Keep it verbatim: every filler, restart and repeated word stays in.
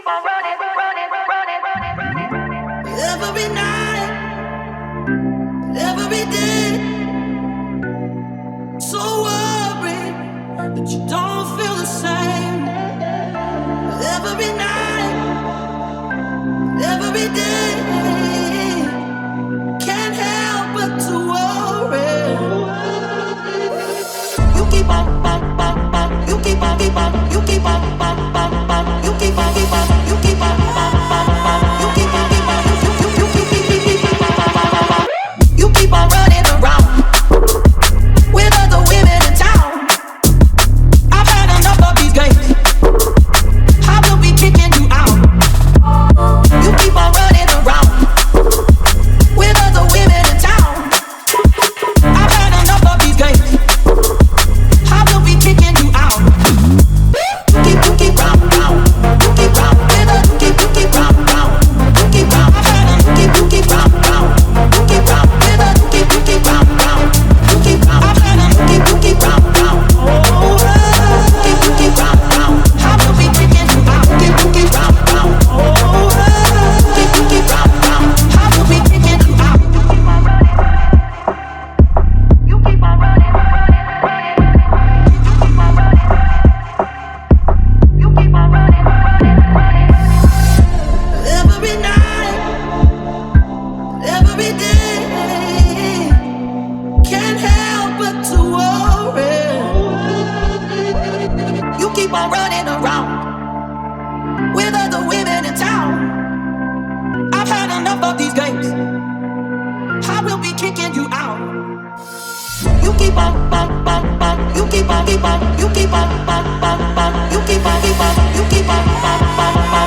on running, running, running, running, running. Every night, every day, so worried that you don't feel the same. Every night, every day, can't help but to worry. You keep on, on, on, on. You keep on, keep on, you keep on, on, on, on. You keep on, keep on, you keep on, on, on, on. You keep on, keep on, you, you, you, you, you, keep, keep, keep, keep, on, on, on, on. You keep on running around with other women in town. I've had enough of these games. I will be kicking you out. You keep on running around with other women in town. I've had enough of these games. I will be kicking you out. You keep, you keep round, round. You keep round with us. You keep, you keep round, round. You keep round. I've had enough. You keep, you keep round, round. You keep round with us. You keep, you keep round, round. You keep round. I've had enough. You keep, you keep round, round. Oh, you keep, you keep round, round. I will be kicking you out. You keep, you keep round, round. Oh, you keep, you keep round, round. I will be kicking you out. You keep on running, running, running, running. You keep on running, running. You keep on running, running, running, running. Every night, every day, can't help but to worry. You keep on running around with other women in town. I've had enough of these games. I will be kicking you out. You keep on, on, on, on. You keep on, keep on. You keep on, on, on, on. You keep on, keep on. You keep on, on, on, on.